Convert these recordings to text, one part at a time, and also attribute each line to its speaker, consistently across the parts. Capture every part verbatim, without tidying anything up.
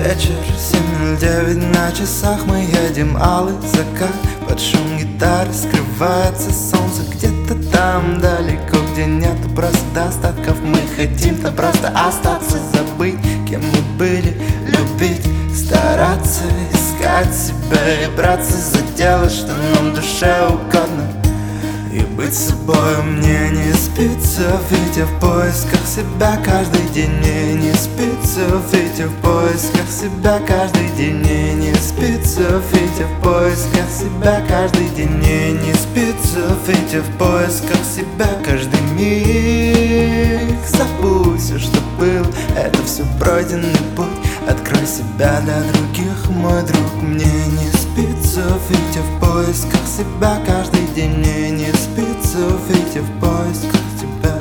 Speaker 1: вечер, семь ноль девять на часах. Мы едем, алый закат, под шум гитары скрывается солнце где-то там далеко, где нету просто достатков. Мы хотим-то просто остаться, забыть, кем мы были, любить, стараться, искать себя и браться за дело, что нам в душе угодно. И быть собой мне не спится, ведь я в поисках себя каждый день. Мне не спится, ведь я в поисках себя каждый день. Мне не спится, ведь я в поисках себя каждый день. Мне не спится, ведь я в поисках себя каждый миг. Забудь все, что было, это все пройденный путь. Открой себя для других, мой друг. Мне не спится, ведь я в поисках себя каждый день. Мне не спится, ведь я в поисках тебя.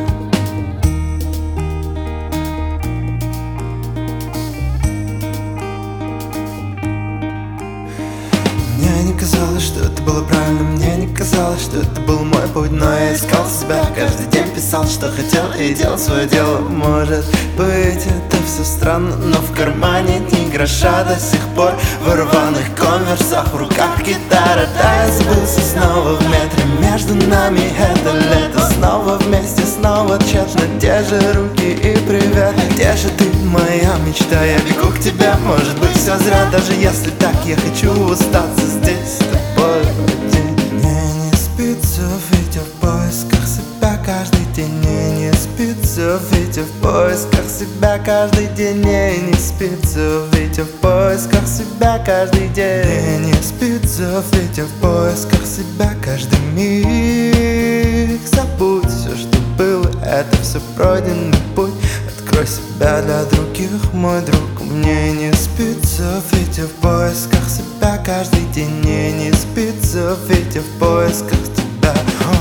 Speaker 1: Мне не казалось, что это было правильно. Мне не казалось, что это был мой путь. Но я искал себя, каждый день писал, что хотел, и делал свое дело. Может быть, это все странно, но в кармане ни гроша до сих пор. В рваных конверсах, в руках гитара. Да, я сбылся снова в метре между нами. Это лето, снова вместе, снова тщетно. Те же руки и привет. Где же ты, моя мечта? Я бегу к тебе, может быть, все зря. Даже если так, я хочу остаться здесь с тобой один. Мне не спится, ведь я в поисках себя каждый день. Мне не спится, ведь я в поисках себя каждый день. Мне не спится, ведь я в поисках себя каждый день. Мне не спится, ведь я в поисках себя каждый миг. Забудь все, что было, это все пройденный путь. Открой себя для других, мой друг. Мне не спится, ведь я в поисках себя каждый день. Мне не спится, ведь я в поисках тебя.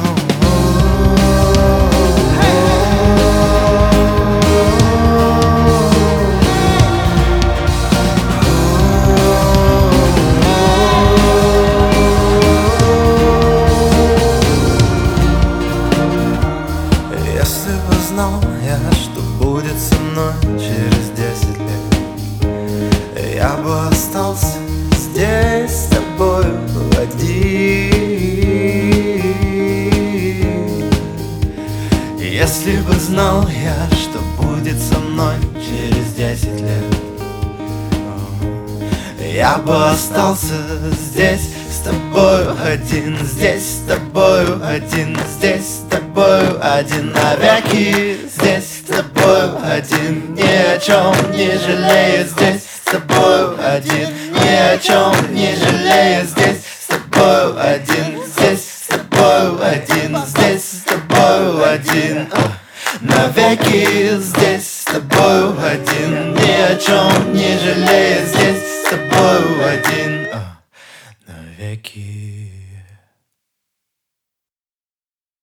Speaker 1: Если бы знал я, что будет со мной через десять лет, я бы остался здесь с тобою один. Если бы знал я, что будет со мной через десять лет, я бы остался здесь с тобою один. Здесь с тобою один, здесь с тобою один навеки. Здесь с тобою один, ни о чем не жалею. Здесь с тобою один, ни о чем не жалею. Здесь с тобою один, здесь с тобою один, здесь с тобою один навеки. Здесь с тобою один, ни о чем не жалею. Здесь с тобою один навеки.